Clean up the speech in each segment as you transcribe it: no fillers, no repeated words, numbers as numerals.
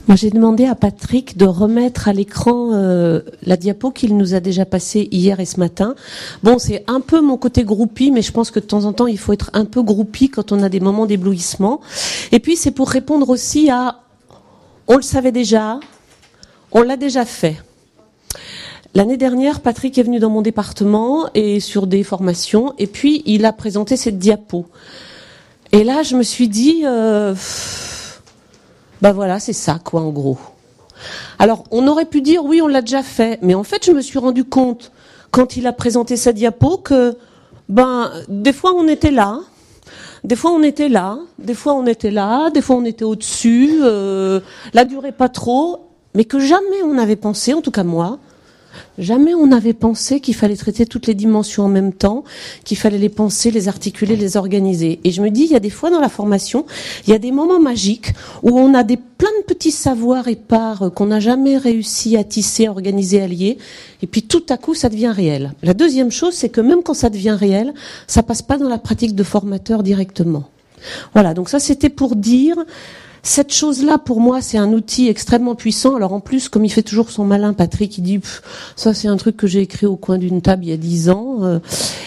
Moi, j'ai demandé à Patrick de remettre à l'écran la diapo qu'il nous a déjà passée hier et ce matin. Bon, c'est un peu mon côté groupie, mais je pense que de temps en temps, il faut être un peu groupie quand on a des moments d'éblouissement. Et puis, c'est pour répondre aussi à « on le savait déjà, on l'a déjà fait ». L'année dernière, Patrick est venu dans mon département et sur des formations, et puis il a présenté cette diapo. Et là, je me suis dit... ben voilà, c'est ça, quoi, en gros. Alors, on aurait pu dire, oui, on l'a déjà fait, mais en fait, je me suis rendu compte, quand il a présenté sa diapo, que, des fois, on était là, des fois, on était là, des fois, on était là, des fois, on était au-dessus, la durée pas trop, mais que jamais on n'avait pensé, en tout cas moi, jamais on n'avait pensé qu'il fallait traiter toutes les dimensions en même temps, qu'il fallait les penser, les articuler, les organiser. Et je me dis, il y a des fois dans la formation, il y a des moments magiques où on a plein de petits savoirs épars qu'on n'a jamais réussi à tisser, à organiser, à lier. Et puis tout à coup, ça devient réel. La deuxième chose, c'est que même quand ça devient réel, ça passe pas dans la pratique de formateur directement. Voilà, donc ça c'était pour dire... Cette chose-là, pour moi, c'est un outil extrêmement puissant. Alors en plus, comme il fait toujours son malin, Patrick, il dit ça c'est un truc que j'ai écrit au coin d'une table il y a 10 ans.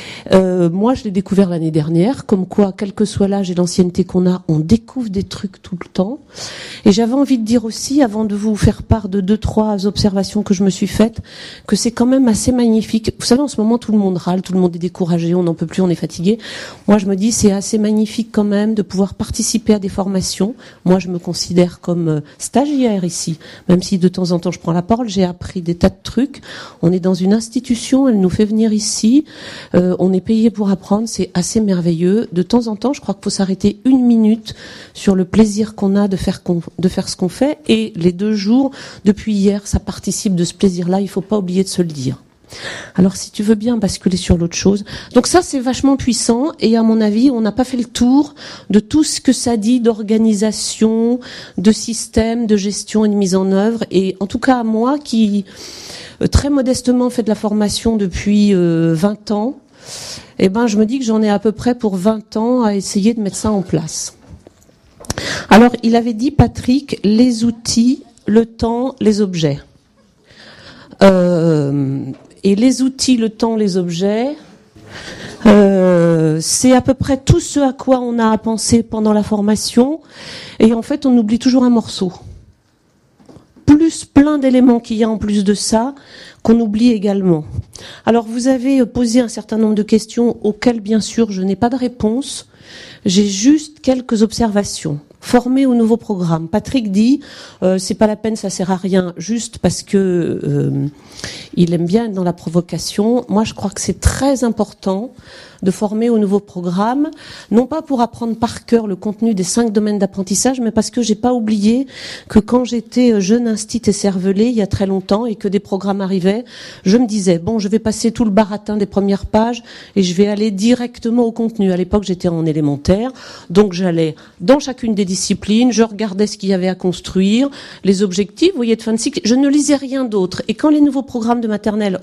Moi, je l'ai découvert l'année dernière. Comme quoi, quel que soit l'âge et l'ancienneté qu'on a, on découvre des trucs tout le temps. Et j'avais envie de dire aussi, avant de vous faire part de 2-3 observations que je me suis faites, que c'est quand même assez magnifique. Vous savez, en ce moment, tout le monde râle, tout le monde est découragé, on n'en peut plus, on est fatigué. Moi, je me dis, c'est assez magnifique quand même de pouvoir participer à des formations. Moi, je me considère comme stagiaire ici, même si de temps en temps je prends la parole, j'ai appris des tas de trucs. On est dans une institution, elle nous fait venir ici, on est payé pour apprendre, c'est assez merveilleux. De temps en temps, je crois qu'il faut s'arrêter 1 minute sur le plaisir qu'on a de faire ce qu'on fait, et les 2 jours, depuis hier, ça participe de ce plaisir-là, il faut pas oublier de se le dire. Alors si tu veux bien basculer sur l'autre chose. Donc ça c'est vachement puissant et à mon avis on n'a pas fait le tour de tout ce que ça dit d'organisation, de système, de gestion et de mise en œuvre. Et en tout cas moi qui très modestement fait de la formation depuis 20 ans, je me dis que j'en ai à peu près pour 20 ans à essayer de mettre ça en place. Alors il avait dit Patrick, les outils, le temps, les objets. Et les outils, le temps, les objets, c'est à peu près tout ce à quoi on a à penser pendant la formation. Et en fait, on oublie toujours un morceau. Plus plein d'éléments qu'il y a en plus de ça, qu'on oublie également. Alors, vous avez posé un certain nombre de questions auxquelles, bien sûr, je n'ai pas de réponse. J'ai juste quelques observations. Former au nouveau programme. Patrick dit, c'est pas la peine, ça sert à rien, juste parce que il aime bien être dans la provocation. Moi, je crois que c'est très important de former au nouveau programme, non pas pour apprendre par cœur le contenu des 5 domaines d'apprentissage, mais parce que j'ai pas oublié que quand j'étais jeune instit et cervelée, il y a très longtemps, et que des programmes arrivaient, je me disais, bon, je vais passer tout le baratin des premières pages et je vais aller directement au contenu. À l'époque, j'étais en élémentaire, donc j'allais dans chacune des disciplines, je regardais ce qu'il y avait à construire, les objectifs, vous voyez, de fin de cycle, je ne lisais rien d'autre. Et quand le nouveau programme de maternelle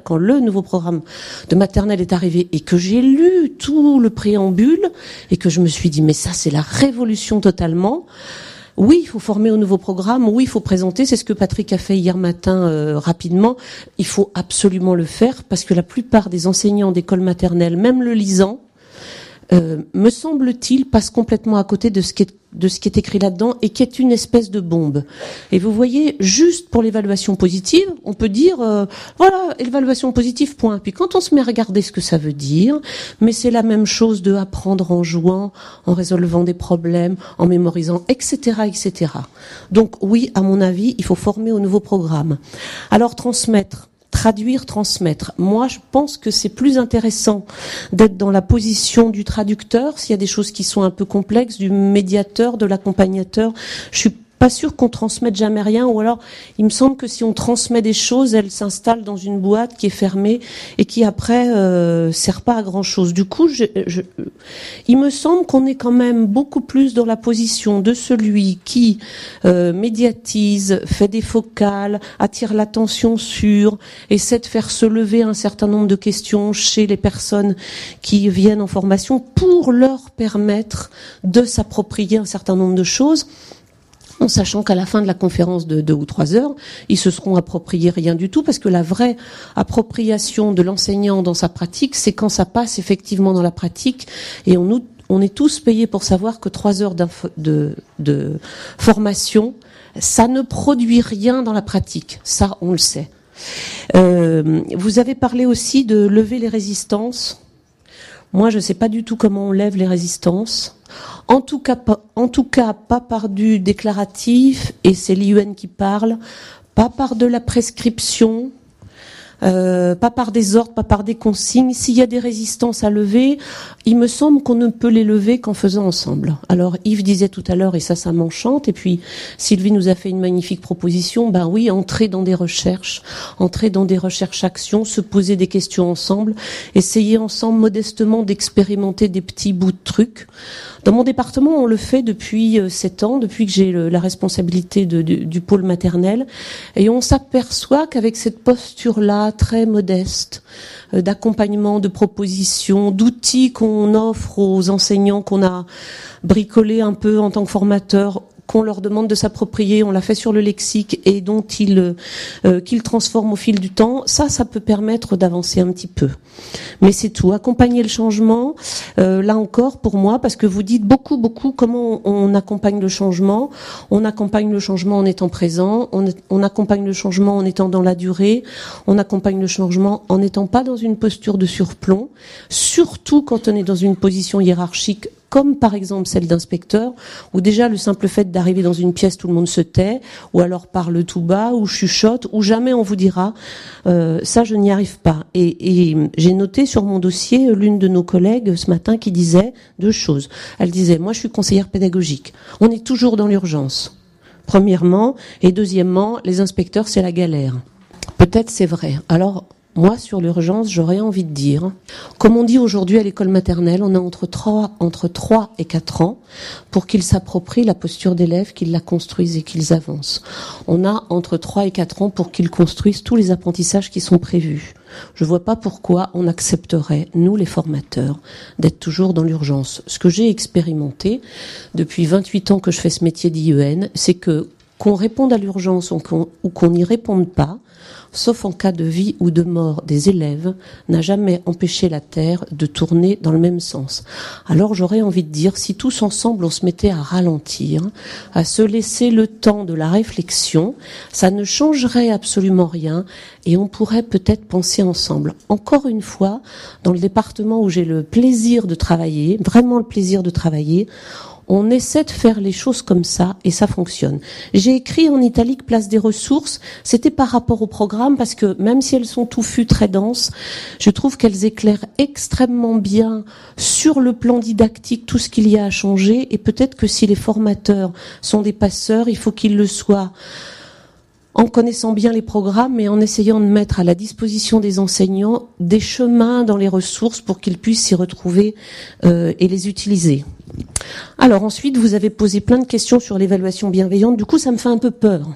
est arrivé et que j'ai lu tout le préambule et que je me suis dit, mais ça, c'est la révolution totalement. Oui, il faut former au nouveau programme, oui, il faut présenter, c'est ce que Patrick a fait hier matin rapidement. Il faut absolument le faire parce que la plupart des enseignants d'école maternelle, même le lisant, me semble-t-il, passe complètement à côté de ce qui est écrit là-dedans et qui est une espèce de bombe. Et vous voyez, juste pour l'évaluation positive, on peut dire, voilà, évaluation positive, point. Puis quand on se met à regarder ce que ça veut dire, mais c'est la même chose de apprendre en jouant, en résolvant des problèmes, en mémorisant, etc., etc. Donc oui, à mon avis, il faut former au nouveau programme. Alors transmettre. Traduire, transmettre. Moi, je pense que c'est plus intéressant d'être dans la position du traducteur, s'il y a des choses qui sont un peu complexes, du médiateur, de l'accompagnateur. Je suis pas sûr qu'on transmette jamais rien, ou alors il me semble que si on transmet des choses, elles s'installent dans une boîte qui est fermée et qui après sert pas à grand chose. Du coup, il me semble qu'on est quand même beaucoup plus dans la position de celui qui médiatise, fait des focales, attire l'attention sur, essaie de faire se lever un certain nombre de questions chez les personnes qui viennent en formation pour leur permettre de s'approprier un certain nombre de choses. en sachant qu'à la fin de la conférence de 2 ou 3 heures, ils se seront appropriés rien du tout, parce que la vraie appropriation de l'enseignant dans sa pratique, c'est quand ça passe effectivement dans la pratique, et on est tous payés pour savoir que 3 heures de formation, ça ne produit rien dans la pratique. Ça, on le sait. Vous avez parlé aussi de lever les résistances. Moi, je ne sais pas du tout comment on lève les résistances. En tout cas, pas par du déclaratif, et c'est l'IUN qui parle, pas par de la prescription, pas par des ordres, pas par des consignes. S'il y a des résistances à lever, il me semble qu'on ne peut les lever qu'en faisant ensemble. Alors Yves disait tout à l'heure, et ça m'enchante, et puis Sylvie nous a fait une magnifique proposition, ben oui, entrer dans des recherches actions, se poser des questions ensemble, essayer ensemble modestement d'expérimenter des petits bouts de trucs. Dans mon département, on le fait depuis 7 ans, depuis que j'ai la responsabilité du pôle maternel, et on s'aperçoit qu'avec cette posture-là, très modeste, d'accompagnement, de propositions, d'outils qu'on offre aux enseignants, qu'on a bricolés un peu en tant que formateurs, qu'on leur demande de s'approprier, on l'a fait sur le lexique, et dont qu'ils transforment au fil du temps, ça peut permettre d'avancer un petit peu. Mais c'est tout. Accompagner le changement, là encore, pour moi, parce que vous dites beaucoup comment on accompagne le changement. On accompagne le changement en étant présent, on accompagne le changement en étant dans la durée, on accompagne le changement en n'étant pas dans une posture de surplomb, surtout quand on est dans une position hiérarchique, comme par exemple celle d'inspecteur, où déjà le simple fait d'arriver dans une pièce, tout le monde se tait, ou alors parle tout bas, ou chuchote, ou jamais on vous dira ça je n'y arrive pas. Et j'ai noté sur mon dossier l'une de nos collègues ce matin qui disait 2 choses. Elle disait, moi je suis conseillère pédagogique, on est toujours dans l'urgence, premièrement, et deuxièmement, les inspecteurs c'est la galère. Peut-être c'est vrai. Alors moi, sur l'urgence, j'aurais envie de dire, comme on dit aujourd'hui à l'école maternelle, on a entre 3 et 4 ans pour qu'ils s'approprient la posture d'élève, qu'ils la construisent et qu'ils avancent. On a entre 3 et 4 ans pour qu'ils construisent tous les apprentissages qui sont prévus. Je ne vois pas pourquoi on accepterait, nous les formateurs, d'être toujours dans l'urgence. Ce que j'ai expérimenté depuis 28 ans que je fais ce métier d'IEN, c'est que qu'on réponde à l'urgence ou qu'on n'y réponde pas, sauf en cas de vie ou de mort des élèves, n'a jamais empêché la Terre de tourner dans le même sens. Alors j'aurais envie de dire, si tous ensemble on se mettait à ralentir, à se laisser le temps de la réflexion, ça ne changerait absolument rien et on pourrait peut-être penser ensemble. Encore une fois, dans le département où j'ai le plaisir de travailler, vraiment le plaisir de travailler, on essaie de faire les choses comme ça et ça fonctionne. J'ai écrit en italique place des ressources, c'était par rapport au programme parce que même si elles sont touffues, très denses, je trouve qu'elles éclairent extrêmement bien sur le plan didactique tout ce qu'il y a à changer et peut-être que si les formateurs sont des passeurs, il faut qu'ils le soient en connaissant bien les programmes et en essayant de mettre à la disposition des enseignants des chemins dans les ressources pour qu'ils puissent s'y retrouver et les utiliser. Alors ensuite, vous avez posé plein de questions sur l'évaluation bienveillante. Du coup, ça me fait un peu peur.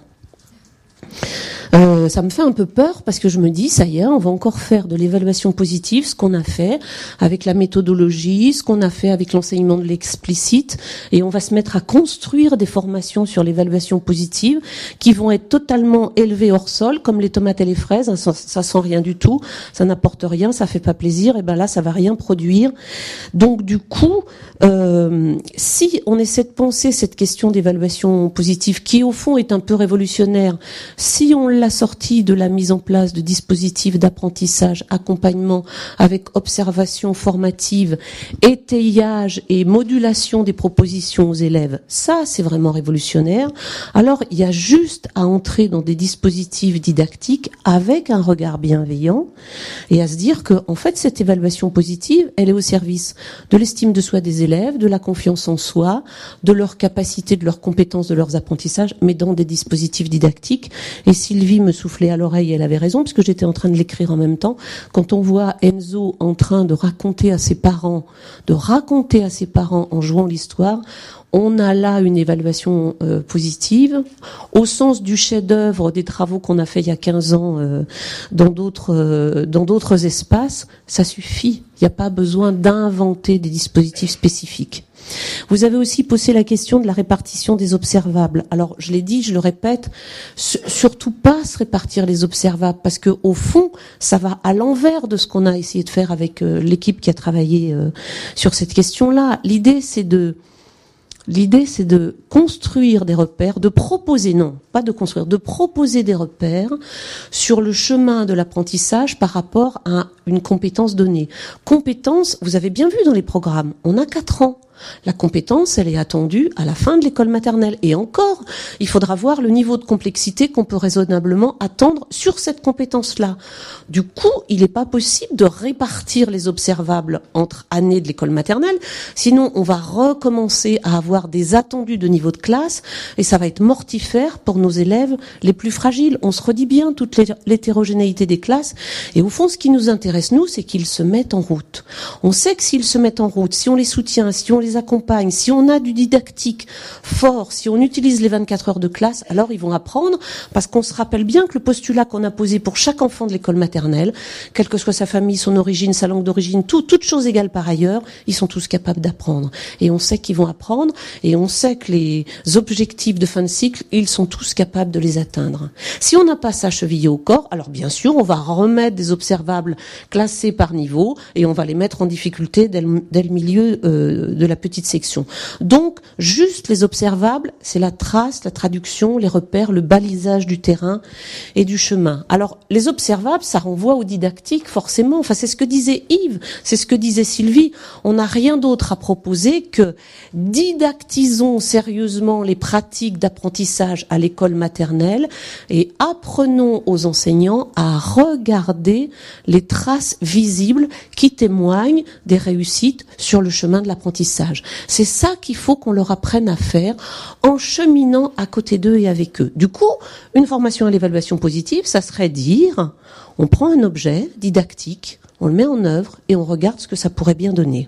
Ça me fait un peu peur parce que je me dis, ça y est, on va encore faire de l'évaluation positive, ce qu'on a fait avec la méthodologie, ce qu'on a fait avec l'enseignement de l'explicite, et on va se mettre à construire des formations sur l'évaluation positive qui vont être totalement élevées hors sol, comme les tomates et les fraises, ça sent rien du tout, ça n'apporte rien, ça fait pas plaisir, et ben là, ça va rien produire. Donc du coup, si on essaie de penser cette question d'évaluation positive, qui au fond est un peu révolutionnaire, si on la sortie de la mise en place de dispositifs d'apprentissage, accompagnement avec observation formative, étayage et modulation des propositions aux élèves, ça c'est vraiment révolutionnaire. Alors il y a juste à entrer dans des dispositifs didactiques avec un regard bienveillant et à se dire que en fait cette évaluation positive, elle est au service de l'estime de soi des élèves, de la confiance en soi, de leur capacité, de leurs compétences, de leurs apprentissages, mais dans des dispositifs didactiques. Et Sylvie me soufflait à l'oreille, elle avait raison, puisque j'étais en train de l'écrire en même temps. Quand on voit Enzo en train de raconter à ses parents en jouant l'histoire, On a là une évaluation positive, au sens du chef-d'œuvre des travaux qu'on a fait il y a 15 ans dans d'autres espaces, ça suffit. Il n'y a pas besoin d'inventer des dispositifs spécifiques. Vous avez aussi posé la question de la répartition des observables. Alors, je l'ai dit, je le répète, surtout pas se répartir les observables, parce que au fond, ça va à l'envers de ce qu'on a essayé de faire avec l'équipe qui a travaillé sur cette question-là. L'idée, c'est de construire des repères, de proposer, non, pas de construire, de proposer des repères sur le chemin de l'apprentissage par rapport à une compétence donnée. Compétence, vous avez bien vu dans les programmes, on a 4 ans. La compétence, elle est attendue à la fin de l'école maternelle. Et encore, il faudra voir le niveau de complexité qu'on peut raisonnablement attendre sur cette compétence-là. Du coup, il n'est pas possible de répartir les observables entre années de l'école maternelle. Sinon, on va recommencer à avoir des attendus de niveau de classe et ça va être mortifère pour nos élèves les plus fragiles. On se redit bien toute l'hétérogénéité des classes. Et au fond, ce qui nous intéresse, nous, c'est qu'ils se mettent en route. On sait que s'ils se mettent en route, si on les soutient, si on les accompagne, si on a du didactique fort, si on utilise les 24 heures de classe, alors ils vont apprendre, parce qu'on se rappelle bien que le postulat qu'on a posé pour chaque enfant de l'école maternelle, quelle que soit sa famille, son origine, sa langue d'origine, toutes choses égales par ailleurs, ils sont tous capables d'apprendre. Et on sait qu'ils vont apprendre, et on sait que les objectifs de fin de cycle, ils sont tous capables de les atteindre. Si on n'a pas ça chevillé au corps, alors bien sûr, on va remettre des observables classés par niveau, et on va les mettre en difficulté dès le milieu de la petite section. Donc, juste les observables, c'est la trace, la traduction, les repères, le balisage du terrain et du chemin. Alors, les observables, ça renvoie au didactique, forcément. Enfin, c'est ce que disait Yves, c'est ce que disait Sylvie. On n'a rien d'autre à proposer que didactisons sérieusement les pratiques d'apprentissage à l'école maternelle et apprenons aux enseignants à regarder les traces visibles qui témoignent des réussites sur le chemin de l'apprentissage. C'est ça qu'il faut qu'on leur apprenne à faire en cheminant à côté d'eux et avec eux. Du coup, une formation à l'évaluation positive, ça serait dire, on prend un objet didactique, on le met en œuvre et on regarde ce que ça pourrait bien donner.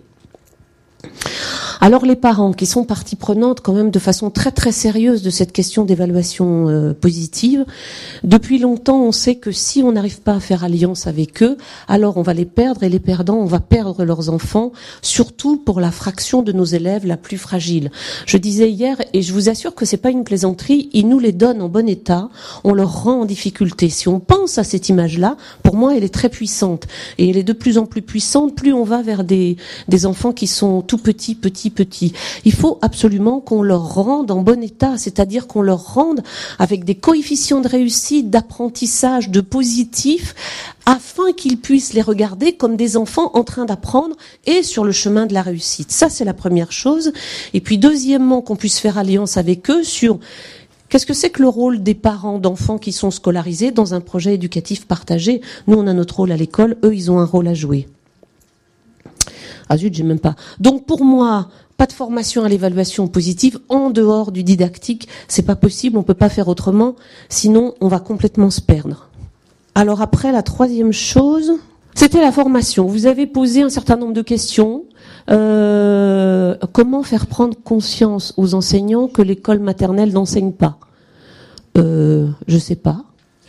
Alors les parents qui sont partie prenante quand même de façon très très sérieuse de cette question d'évaluation positive, depuis longtemps on sait que si on n'arrive pas à faire alliance avec eux, alors on va les perdre et les perdants, on va perdre leurs enfants, surtout pour la fraction de nos élèves la plus fragile. Je disais hier, et je vous assure que c'est pas une plaisanterie, ils nous les donnent en bon état, on leur rend en difficulté. Si on pense à cette image-là, pour moi elle est très puissante et elle est de plus en plus puissante, plus on va vers des enfants qui sont tout petits. Il faut absolument qu'on leur rende en bon état, c'est-à-dire qu'on leur rende avec des coefficients de réussite, d'apprentissage, de positif, afin qu'ils puissent les regarder comme des enfants en train d'apprendre et sur le chemin de la réussite. Ça, c'est la première chose. Et puis, deuxièmement, qu'on puisse faire alliance avec eux sur qu'est-ce que c'est que le rôle des parents d'enfants qui sont scolarisés dans un projet éducatif partagé. Nous, on a notre rôle à l'école, eux, ils ont un rôle à jouer. Ah zut, j'ai même pas. Donc pour moi, pas de formation à l'évaluation positive en dehors du didactique, c'est pas possible, on peut pas faire autrement, sinon on va complètement se perdre. Alors après, la troisième chose, c'était la formation. Vous avez posé un certain nombre de questions. Comment faire prendre conscience aux enseignants que l'école maternelle n'enseigne pas ? Je sais pas.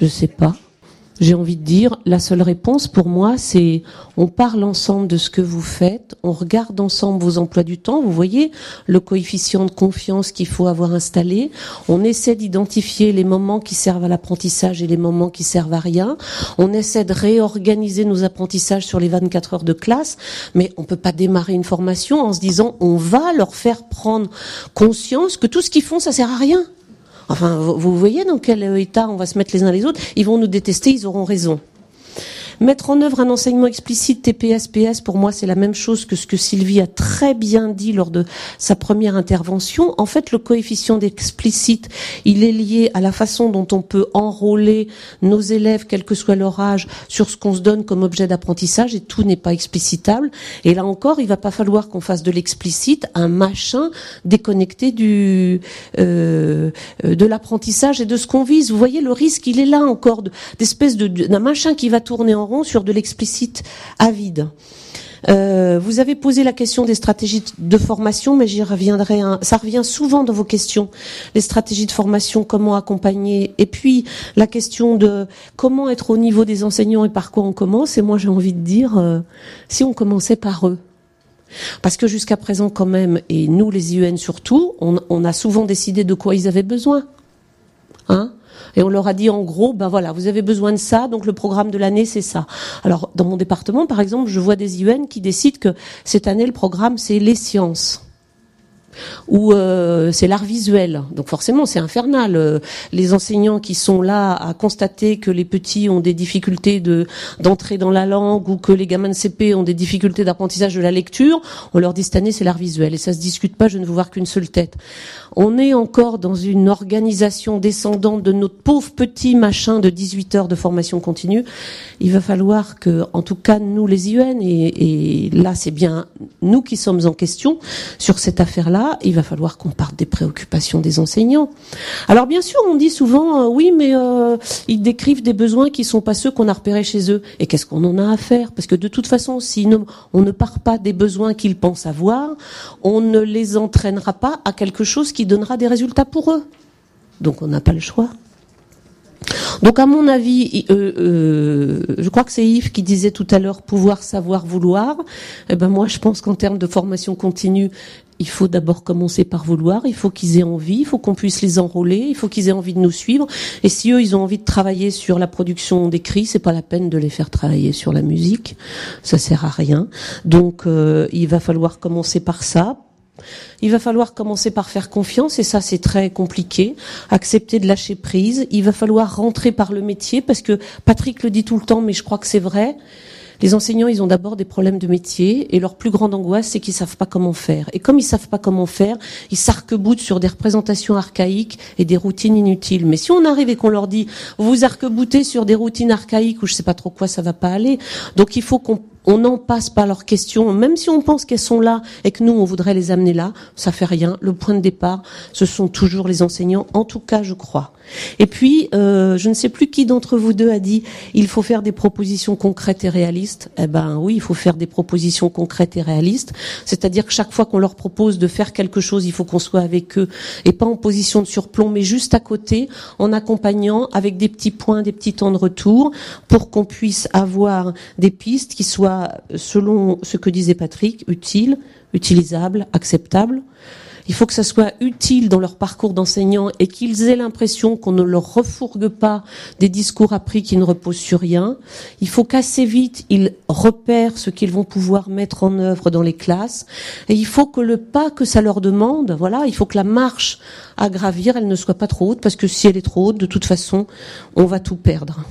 J'ai envie de dire, la seule réponse pour moi, c'est on parle ensemble de ce que vous faites, on regarde ensemble vos emplois du temps, vous voyez le coefficient de confiance qu'il faut avoir installé, on essaie d'identifier les moments qui servent à l'apprentissage et les moments qui servent à rien, on essaie de réorganiser nos apprentissages sur les 24 heures de classe, mais on peut pas démarrer une formation en se disant on va leur faire prendre conscience que tout ce qu'ils font, ça sert à rien. Enfin, vous voyez dans quel état on va se mettre les uns les autres. Ils vont nous détester, ils auront raison. Mettre en œuvre un enseignement explicite TPS, PS, pour moi, c'est la même chose que ce que Sylvie a très bien dit lors de sa première intervention. En fait, le coefficient d'explicite, il est lié à la façon dont on peut enrôler nos élèves, quel que soit leur âge, sur ce qu'on se donne comme objet d'apprentissage, et tout n'est pas explicitable. Et là encore, il va pas falloir qu'on fasse de l'explicite un machin déconnecté de l'apprentissage et de ce qu'on vise. Vous voyez, le risque, il est là encore, d'espèce d'un machin qui va tourner en rond sur de l'explicite à vide. Vous avez posé la question des stratégies de formation, mais j'y reviendrai. Ça revient souvent dans vos questions. Les stratégies de formation, comment accompagner, et puis la question de comment être au niveau des enseignants et par quoi on commence. Et moi, j'ai envie de dire, si on commençait par eux. Parce que jusqu'à présent, quand même, et nous, les IEN surtout, on a souvent décidé de quoi ils avaient besoin. Et on leur a dit en gros, ben voilà, vous avez besoin de ça, donc le programme de l'année c'est ça. Alors dans mon département, par exemple, je vois des IEN qui décident que cette année le programme c'est les sciences. Ou c'est l'art visuel. Donc forcément, c'est infernal. Les enseignants qui sont là à constater que les petits ont des difficultés d'entrer dans la langue ou que les gamins de CP ont des difficultés d'apprentissage de la lecture, on leur dit cette année c'est l'art visuel et ça se discute pas, je ne veux voir qu'une seule tête. On est encore dans une organisation descendante de notre pauvre petit machin de 18 heures de formation continue. Il va falloir que, en tout cas, nous les IEN, et là c'est bien nous qui sommes en question sur cette affaire-là, il va falloir qu'on parte des préoccupations des enseignants. Alors bien sûr, on dit souvent, oui, mais ils décrivent des besoins qui sont pas ceux qu'on a repérés chez eux. Et qu'est-ce qu'on en a à faire? Parce que de toute façon, si on ne part pas des besoins qu'ils pensent avoir, on ne les entraînera pas à quelque chose qui donnera des résultats pour eux. Donc on n'a pas le choix. Donc à mon avis, je crois que c'est Yves qui disait tout à l'heure pouvoir, savoir, vouloir. Eh ben moi je pense qu'en termes de formation continue, il faut d'abord commencer par vouloir, il faut qu'ils aient envie, il faut qu'on puisse les enrôler, il faut qu'ils aient envie de nous suivre. Et si eux ils ont envie de travailler sur la production d'écrits, c'est pas la peine de les faire travailler sur la musique, ça sert à rien. Donc il va falloir commencer par ça. Il va falloir commencer par faire confiance, et ça c'est très compliqué, accepter de lâcher prise. Il va falloir rentrer par le métier, parce que Patrick le dit tout le temps, mais je crois que c'est vrai. Les enseignants, ils ont d'abord des problèmes de métier, et leur plus grande angoisse, c'est qu'ils savent pas comment faire. Et comme ils savent pas comment faire, ils s'arc-boutent sur des représentations archaïques et des routines inutiles. Mais si on arrive et qu'on leur dit, vous arc-boutez sur des routines archaïques ou je sais pas trop quoi, ça va pas aller. Donc il faut qu'on n'en passe pas leurs questions, même si on pense qu'elles sont là et que nous, on voudrait les amener là, ça fait rien. Le point de départ, ce sont toujours les enseignants, en tout cas, je crois. Et puis, je ne sais plus qui d'entre vous deux a dit, il faut faire des propositions concrètes et réalistes. Eh ben oui, il faut faire des propositions concrètes et réalistes. C'est-à-dire que chaque fois qu'on leur propose de faire quelque chose, il faut qu'on soit avec eux, et pas en position de surplomb, mais juste à côté, en accompagnant avec des petits points, des petits temps de retour, pour qu'on puisse avoir des pistes qui soient, selon ce que disait Patrick, utiles, utilisables, acceptables. Il faut que ça soit utile dans leur parcours d'enseignant et qu'ils aient l'impression qu'on ne leur refourgue pas des discours appris qui ne reposent sur rien. Il faut qu'assez vite, ils repèrent ce qu'ils vont pouvoir mettre en œuvre dans les classes. Et il faut que le pas que ça leur demande, voilà, il faut que la marche à gravir, elle ne soit pas trop haute, parce que si elle est trop haute, de toute façon, on va tout perdre.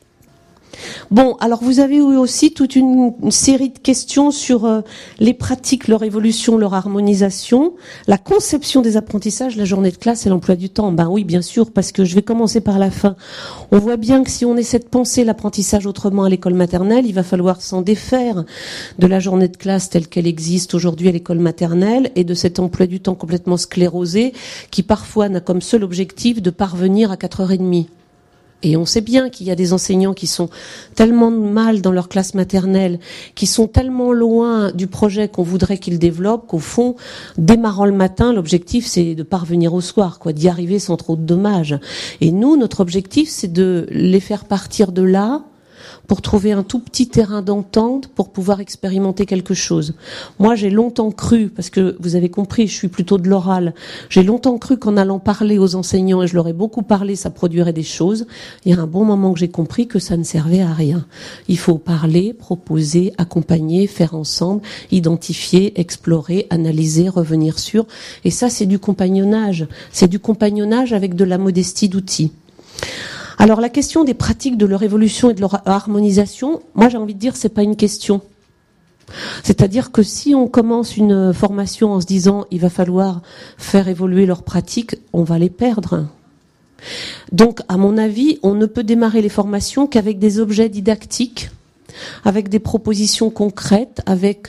Bon, alors vous avez eu aussi toute une série de questions sur les pratiques, leur évolution, leur harmonisation, la conception des apprentissages, la journée de classe et l'emploi du temps. Ben oui, bien sûr, parce que je vais commencer par la fin. On voit bien que si on essaie de penser l'apprentissage autrement à l'école maternelle, il va falloir s'en défaire de la journée de classe telle qu'elle existe aujourd'hui à l'école maternelle et de cet emploi du temps complètement sclérosé qui parfois n'a comme seul objectif de parvenir à 4h30. Et on sait bien qu'il y a des enseignants qui sont tellement mal dans leur classe maternelle, qui sont tellement loin du projet qu'on voudrait qu'ils développent, qu'au fond, démarrant le matin, l'objectif c'est de parvenir au soir, d'y arriver sans trop de dommages. Et nous, notre objectif, c'est de les faire partir de là pour trouver un tout petit terrain d'entente pour pouvoir expérimenter quelque chose. Moi, j'ai longtemps cru, parce que vous avez compris, je suis plutôt de l'oral, j'ai longtemps cru qu'en allant parler aux enseignants, et je leur ai beaucoup parlé, ça produirait des choses. Il y a un bon moment que j'ai compris que ça ne servait à rien. Il faut parler, proposer, accompagner, faire ensemble, identifier, explorer, analyser, revenir sur. Et ça, c'est du compagnonnage. C'est du compagnonnage avec de la modestie d'outils. Alors la question des pratiques, de leur évolution et de leur harmonisation, moi j'ai envie de dire c'est pas une question. C'est-à-dire que si on commence une formation en se disant il va falloir faire évoluer leurs pratiques, on va les perdre. Donc à mon avis, on ne peut démarrer les formations qu'avec des objets didactiques, avec des propositions concrètes, avec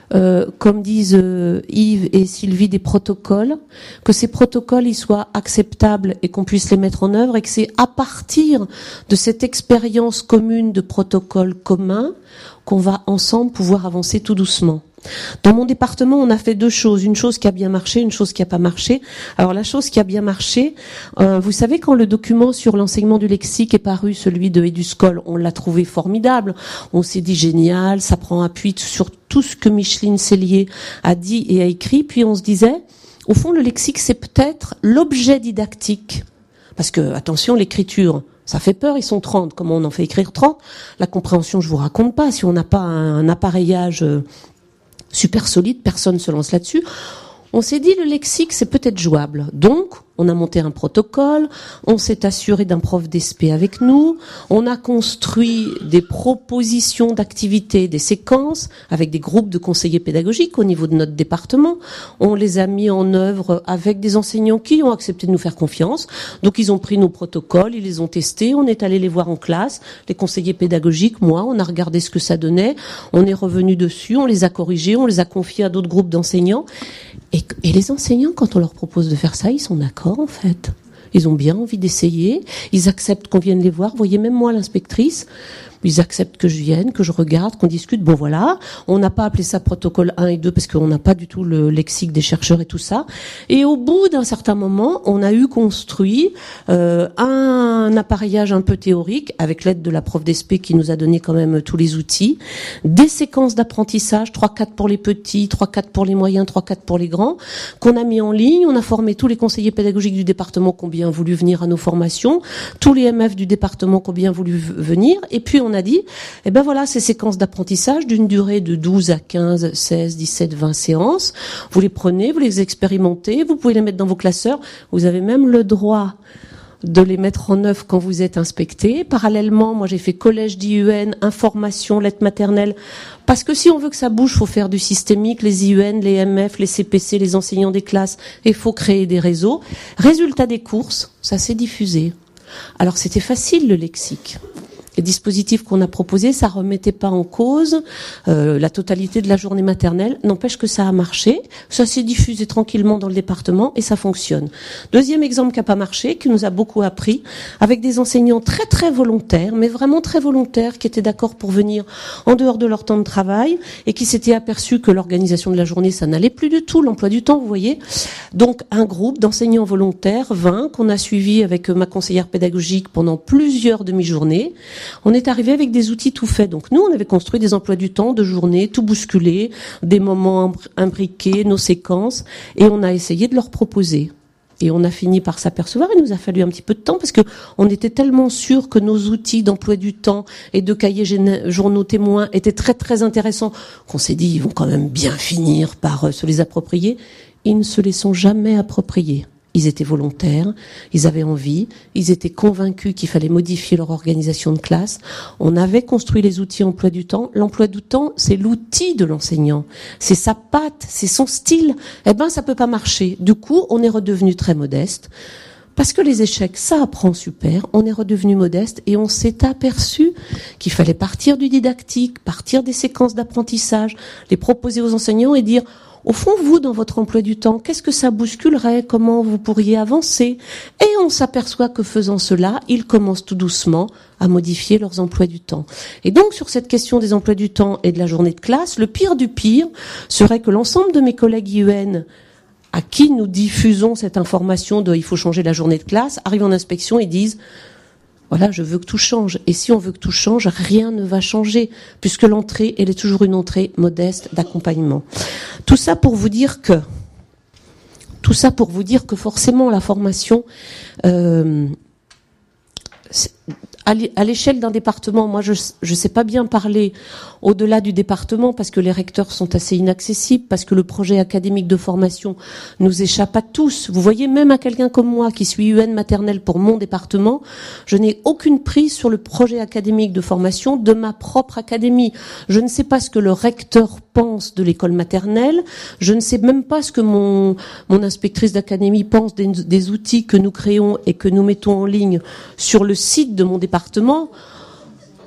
comme disent Yves et Sylvie, des protocoles, que ces protocoles ils soient acceptables et qu'on puisse les mettre en œuvre, et que c'est à partir de cette expérience commune de protocoles communs qu'on va ensemble pouvoir avancer tout doucement. Dans mon département, on a fait deux choses. Une chose qui a bien marché, une chose qui n'a pas marché. Alors la chose qui a bien marché, vous savez, quand le document sur l'enseignement du lexique est paru, celui de Eduscol, on l'a trouvé formidable. On s'est dit génial, ça prend appui sur tout ce que Micheline Cellier a dit et a écrit. Puis on se disait, au fond, le lexique, c'est peut-être l'objet didactique. Parce que, attention, l'écriture, ça fait peur, ils sont 30. Comment on en fait écrire 30? La compréhension, je vous raconte pas. Si on n'a pas un appareillage super solide, personne ne se lance là-dessus. On s'est dit, le lexique, c'est peut-être jouable. Donc, on a monté un protocole, on s'est assuré d'un prof d'ESP avec nous, on a construit des propositions d'activités, des séquences, avec des groupes de conseillers pédagogiques au niveau de notre département. On les a mis en œuvre avec des enseignants qui ont accepté de nous faire confiance. Donc, ils ont pris nos protocoles, ils les ont testés, on est allé les voir en classe, les conseillers pédagogiques, moi, on a regardé ce que ça donnait, on est revenu dessus, on les a corrigés, on les a confiés à d'autres groupes d'enseignants. Et les enseignants, quand on leur propose de faire ça, ils sont d'accord, en fait. Ils ont bien envie d'essayer. Ils acceptent qu'on vienne les voir. Vous voyez, même moi, l'inspectrice, ils acceptent que je vienne, que je regarde, qu'on discute. Bon, voilà. On n'a pas appelé ça protocole 1 et 2 parce qu'on n'a pas du tout le lexique des chercheurs et tout ça. Et au bout d'un certain moment, on a eu construit un appareillage un peu théorique avec l'aide de la prof d'ESP qui nous a donné quand même tous les outils, des séquences d'apprentissage, 3-4 pour les petits, 3-4 pour les moyens, 3-4 pour les grands, qu'on a mis en ligne. On a formé tous les conseillers pédagogiques du département qui ont bien voulu venir à nos formations, tous les MF du département qui ont bien voulu venir, et puis on a dit, eh ben voilà, ces séquences d'apprentissage d'une durée de 12 à 15, 16, 17, 20 séances. Vous les prenez, vous les expérimentez, vous pouvez les mettre dans vos classeurs. Vous avez même le droit de les mettre en œuvre quand vous êtes inspecté. Parallèlement, moi j'ai fait collège d'IUN, information, lettres maternelles, parce que si on veut que ça bouge, faut faire du systémique, les IUN, les MF, les CPC, les enseignants des classes, et il faut créer des réseaux. Résultat des courses, ça s'est diffusé. Alors c'était facile le lexique. Les dispositifs qu'on a proposés, ça remettait pas en cause la totalité de la journée maternelle. N'empêche que ça a marché, ça s'est diffusé tranquillement dans le département et ça fonctionne. Deuxième exemple qui a pas marché, qui nous a beaucoup appris, avec des enseignants très très volontaires, mais vraiment très volontaires, qui étaient d'accord pour venir en dehors de leur temps de travail et qui s'étaient aperçus que l'organisation de la journée, ça n'allait plus du tout, l'emploi du temps, vous voyez. Donc un groupe d'enseignants volontaires, 20, qu'on a suivi avec ma conseillère pédagogique pendant plusieurs demi-journées. On est arrivé avec des outils tout faits. Donc nous, on avait construit des emplois du temps de journée, tout bousculé, des moments imbriqués, nos séquences, et on a essayé de leur proposer. Et on a fini par s'apercevoir, il nous a fallu un petit peu de temps, parce que on était tellement sûr que nos outils d'emploi du temps et de cahiers journaux témoins étaient très très intéressants, qu'on s'est dit, ils vont quand même bien finir par se les approprier. Ils ne se les sont jamais appropriés. Ils étaient volontaires, ils avaient envie, ils étaient convaincus qu'il fallait modifier leur organisation de classe. On avait construit les outils emploi du temps. L'emploi du temps, c'est l'outil de l'enseignant. C'est sa patte, c'est son style. Eh ben, ça peut pas marcher. Du coup, on est redevenu très modeste. Parce que les échecs, ça apprend super. On est redevenu modeste et on s'est aperçu qu'il fallait partir du didactique, partir des séquences d'apprentissage, les proposer aux enseignants et dire, au fond, vous, dans votre emploi du temps, qu'est-ce que ça bousculerait? Comment vous pourriez avancer? Et on s'aperçoit que faisant cela, ils commencent tout doucement à modifier leurs emplois du temps. Et donc, sur cette question des emplois du temps et de la journée de classe, le pire du pire serait que l'ensemble de mes collègues IUN à qui nous diffusons cette information de « il faut changer la journée de classe » arrivent en inspection et disent voilà, je veux que tout change. Et si on veut que tout change, rien ne va changer, puisque l'entrée, elle est toujours une entrée modeste d'accompagnement. Tout ça pour vous dire que forcément la formation, à l'échelle d'un département, moi je sais pas bien parler au-delà du département parce que les recteurs sont assez inaccessibles, parce que le projet académique de formation nous échappe à tous. Vous voyez, même à quelqu'un comme moi qui suis UN maternelle pour mon département, je n'ai aucune prise sur le projet académique de formation de ma propre académie. Je ne sais pas ce que le recteur pense de l'école maternelle, je ne sais même pas ce que mon inspectrice d'académie pense des outils que nous créons et que nous mettons en ligne sur le site de mon département.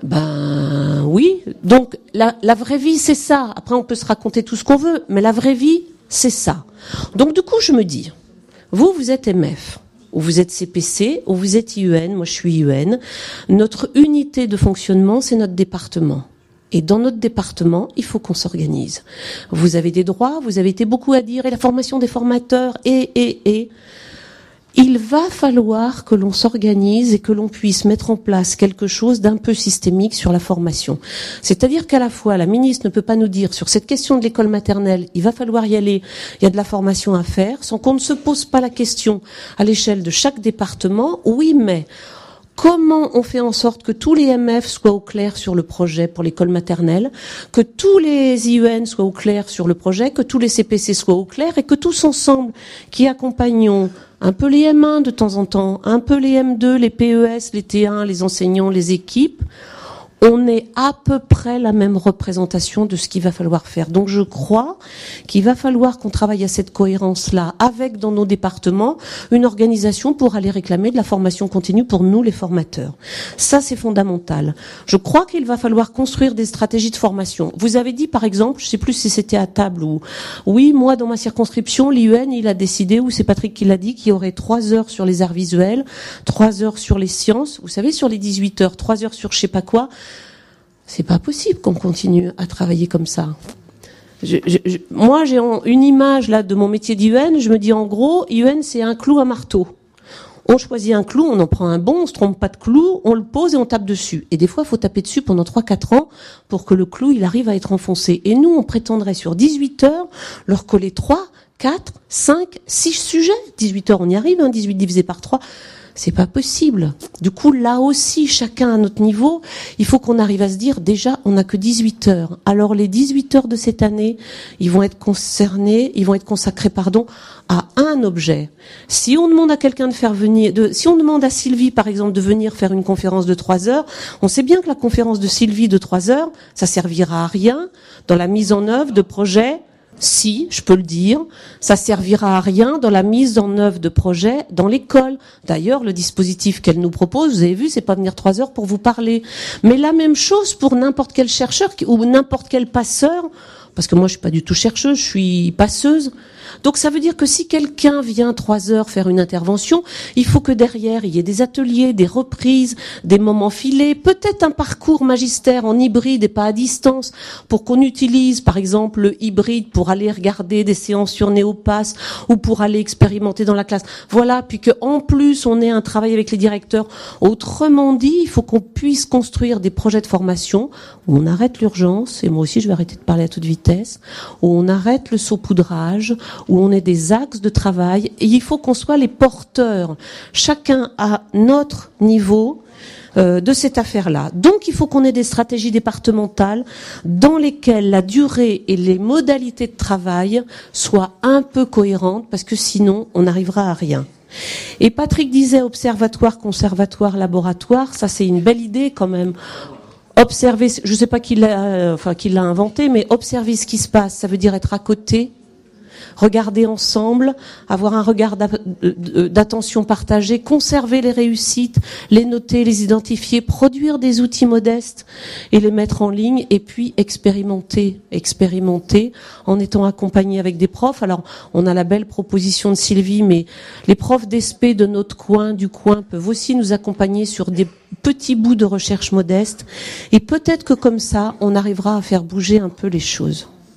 Ben oui. Donc la vraie vie, c'est ça. Après, on peut se raconter tout ce qu'on veut, mais la vraie vie, c'est ça. Donc du coup, je me dis, vous êtes MF, ou vous êtes CPC, ou vous êtes IUN, moi je suis IUN. Notre unité de fonctionnement, c'est notre département. Et dans notre département, il faut qu'on s'organise. Vous avez des droits, vous avez été beaucoup à dire, et la formation des formateurs, et. Il va falloir que l'on s'organise et que l'on puisse mettre en place quelque chose d'un peu systémique sur la formation. C'est-à-dire qu'à la fois, la ministre ne peut pas nous dire sur cette question de l'école maternelle, il va falloir y aller, il y a de la formation à faire, sans qu'on ne se pose pas la question à l'échelle de chaque département. Oui, mais comment on fait en sorte que tous les MF soient au clair sur le projet pour l'école maternelle, que tous les IUN soient au clair sur le projet, que tous les CPC soient au clair et que tous ensemble, qui accompagnons un peu les M1 de temps en temps, un peu les M2, les PES, les T1, les enseignants, les équipes, on est à peu près la même représentation de ce qu'il va falloir faire. Donc je crois qu'il va falloir qu'on travaille à cette cohérence-là avec, dans nos départements, une organisation pour aller réclamer de la formation continue pour nous, les formateurs. Ça, c'est fondamental. Je crois qu'il va falloir construire des stratégies de formation. Vous avez dit, par exemple, je ne sais plus si c'était à table ou... Oui, moi, dans ma circonscription, l'IUN, il a décidé, ou c'est Patrick qui l'a dit, qu'il y aurait 3 heures sur les arts visuels, 3 heures sur les sciences, vous savez, sur les 18 heures, 3 heures sur je sais pas quoi. C'est pas possible qu'on continue à travailler comme ça. Moi, j'ai une image là de mon métier d'IUN. Je me dis en gros, IUN c'est un clou à marteau. On choisit un clou, on en prend un bon, on se trompe pas de clou, on le pose et on tape dessus. Et des fois, il faut taper dessus pendant 3-4 ans pour que le clou il arrive à être enfoncé. Et nous, on prétendrait sur 18 heures leur coller 3, 4, 5, 6 sujets. 18 heures, on y arrive, 18 divisé par 3. C'est pas possible. Du coup, là aussi, chacun à notre niveau, il faut qu'on arrive à se dire, déjà, on n'a que 18 heures. Alors, les 18 heures de cette année, ils vont être consacrés, à un objet. Si on demande à quelqu'un de faire venir, si on demande à Sylvie, par exemple, de venir faire une conférence de 3 heures, on sait bien que la conférence de Sylvie de 3 heures, ça servira à rien dans la mise en œuvre de projets. Si, je peux le dire, ça servira à rien dans la mise en œuvre de projets dans l'école. D'ailleurs, le dispositif qu'elle nous propose, vous avez vu, c'est pas venir 3 heures pour vous parler. Mais la même chose pour n'importe quel chercheur ou n'importe quel passeur, parce que moi je suis pas du tout chercheuse, je suis passeuse. Donc ça veut dire que si quelqu'un vient 3 heures faire une intervention, il faut que derrière il y ait des ateliers, des reprises, des moments filés, peut-être un parcours magistère en hybride et pas à distance, pour qu'on utilise par exemple le hybride pour aller regarder des séances sur Néopass ou pour aller expérimenter dans la classe. Voilà, puis qu'en plus on ait un travail avec les directeurs. Autrement dit, il faut qu'on puisse construire des projets de formation où on arrête l'urgence, et moi aussi je vais arrêter de parler à toute vitesse, où on arrête le saupoudrage, où on ait des axes de travail, et il faut qu'on soit les porteurs, chacun à notre niveau, de cette affaire-là. Donc il faut qu'on ait des stratégies départementales dans lesquelles la durée et les modalités de travail soient un peu cohérentes, parce que sinon on n'arrivera à rien. Et Patrick disait observatoire, conservatoire, laboratoire, ça c'est une belle idée quand même. Observer, je ne sais pas qui l'a inventé, mais observer ce qui se passe, ça veut dire être à côté, regarder ensemble, avoir un regard d'attention partagée, conserver les réussites, les noter, les identifier, produire des outils modestes et les mettre en ligne, et puis expérimenter en étant accompagné avec des profs. Alors, on a la belle proposition de Sylvie, mais les profs d'ESP de notre coin, du coin, peuvent aussi nous accompagner sur des petits bouts de recherche modeste, et peut-être que comme ça, on arrivera à faire bouger un peu les choses.